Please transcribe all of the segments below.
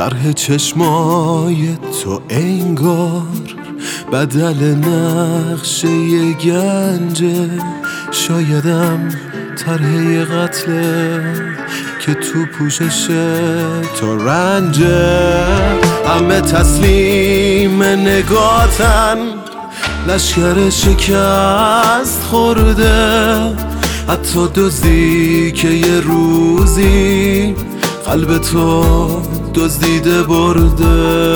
طرح چشمای تو انگار بدل نقشه گنجه، شایدم طرح قتله که تو پوشش تو رنجه. همه تسلیم نگاتن، لشکر شکست خورده، حتی دزدی که یه روزی قلب تو دزدیده برده.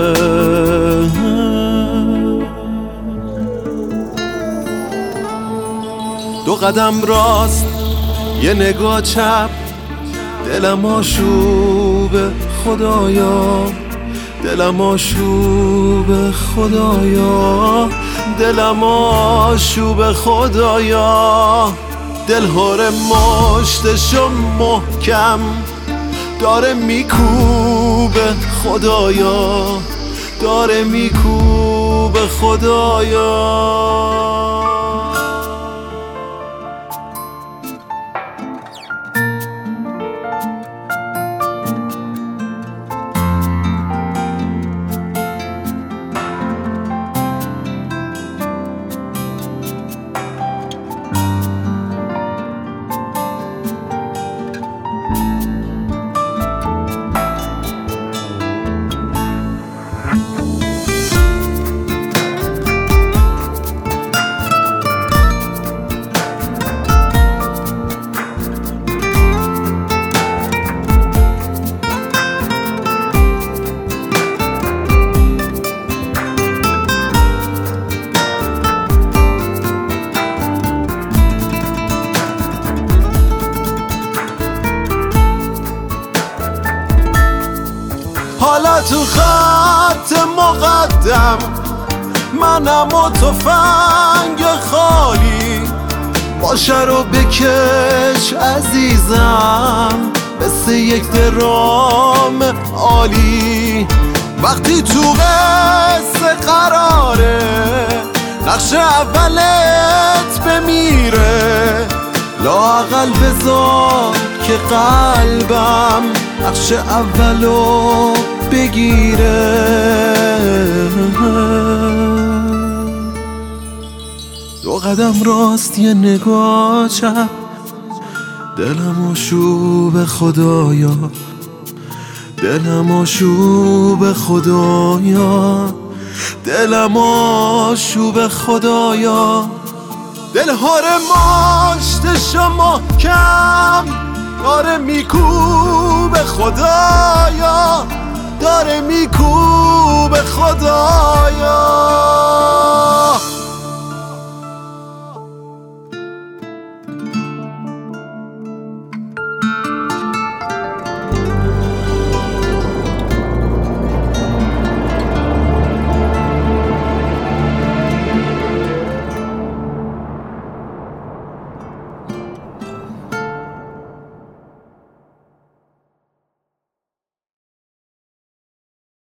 دو قدم راست یه نگاه چپ، دلم آشوب خدایا، دلم آشوب خدایا، دلم آشوب خدایا. دلهور مشتشو محکم داره میکوبه خدایا، داره میکوبه خدایا. حالا تو خط مقدم منم و تفنگ خالی، باشه رو بکش عزیزم مثل یک درام عالی. وقتی تو قصه قراره نقش اولت بمیره، لااقل بذار که قلبم نقش اولو بگیره. دو قدم راست یه نگاه چپ، دلم آشوب خدایا، دلم آشوب خدایا، دلم آشوب خدایا. دلهور مشتشو محکم داره میکوبه خدایا، داره میکوبه خدایا.